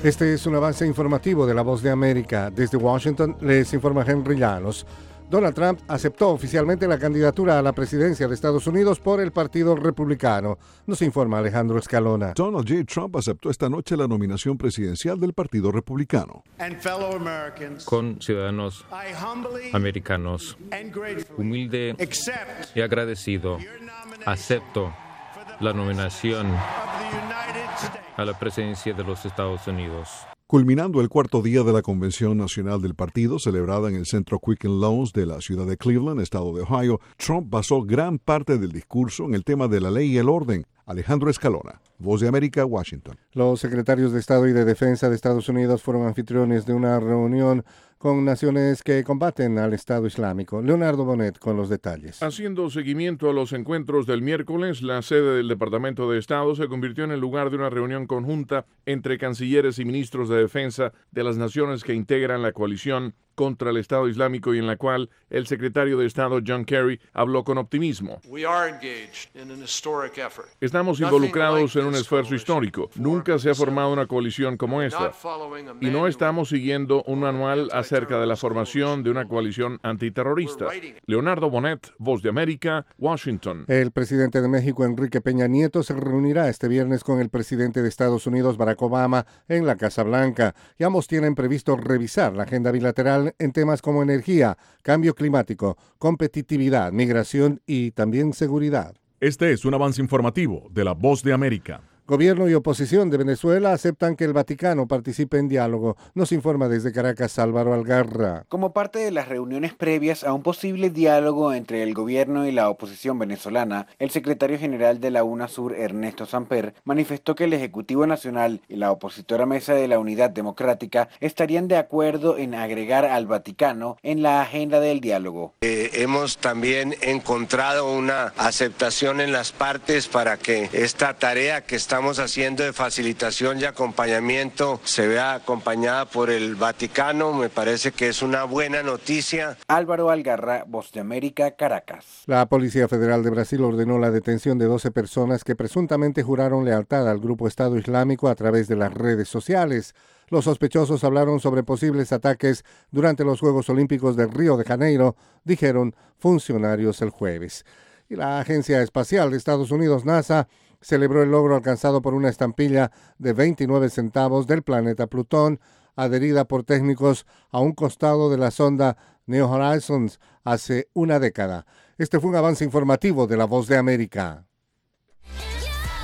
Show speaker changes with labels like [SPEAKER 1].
[SPEAKER 1] Este es un avance informativo de La Voz de América. Desde Washington les informa Henry Llanos. Donald Trump aceptó oficialmente la candidatura a la presidencia de Estados Unidos por el Partido Republicano. Nos informa Alejandro Escalona.
[SPEAKER 2] Donald J. Trump aceptó esta noche la nominación presidencial del Partido Republicano.
[SPEAKER 3] Con ciudadanos americanos, humilde y agradecido, acepto la nominación a la presidencia de los Estados Unidos.
[SPEAKER 2] Culminando el cuarto día de la Convención Nacional del Partido, celebrada en el Centro Quicken Loans de la ciudad de Cleveland, estado de Ohio, Trump basó gran parte del discurso en el tema de la ley y el orden. Alejandro Escalona, Voz de América, Washington.
[SPEAKER 1] Los secretarios de Estado y de Defensa de Estados Unidos fueron anfitriones de una reunión con naciones que combaten al Estado Islámico. Leonardo Bonet con los detalles.
[SPEAKER 4] Haciendo seguimiento a los encuentros del miércoles, la sede del Departamento de Estado se convirtió en el lugar de una reunión conjunta entre cancilleres y ministros de defensa de las naciones que integran la coalición contra el Estado Islámico y en la cual el secretario de Estado John Kerry habló con optimismo. Estamos involucrados en un esfuerzo histórico. Nunca se ha formado una coalición como esta. Y no estamos siguiendo un manual acerca de la formación de una coalición antiterrorista. Leonardo Bonet, Voz de América, Washington.
[SPEAKER 1] El presidente de México, Enrique Peña Nieto, se reunirá este viernes con el presidente de Estados Unidos, Barack Obama, en la Casa Blanca. Y ambos tienen previsto revisar la agenda bilateral en temas como energía, cambio climático, competitividad, migración y también seguridad.
[SPEAKER 5] Este es un avance informativo de La Voz de América.
[SPEAKER 1] Gobierno y oposición de Venezuela aceptan que el Vaticano participe en diálogo. Nos informa desde Caracas Álvaro Algarra.
[SPEAKER 6] Como parte de las reuniones previas a un posible diálogo entre el gobierno y la oposición venezolana, el secretario general de la UNASUR, Ernesto Samper, manifestó que el Ejecutivo Nacional y la opositora Mesa de la Unidad Democrática estarían de acuerdo en agregar al Vaticano en la agenda del diálogo.
[SPEAKER 7] Hemos también encontrado una aceptación en las partes para que esta tarea que estamos haciendo de facilitación y acompañamiento se vea acompañada por el Vaticano. Me parece que es una buena noticia.
[SPEAKER 6] Álvaro Algarra, Voz de América, Caracas.
[SPEAKER 1] La Policía Federal de Brasil ordenó la detención de 12 personas que presuntamente juraron lealtad al grupo Estado Islámico a través de las redes sociales. Los sospechosos hablaron sobre posibles ataques durante los Juegos Olímpicos de Río de Janeiro, dijeron funcionarios el jueves. Y la Agencia Espacial de Estados Unidos, NASA, celebró el logro alcanzado por una estampilla de 29 centavos del planeta Plutón, adherida por técnicos a un costado de la sonda New Horizons hace una década. Este fue un avance informativo de La Voz de América.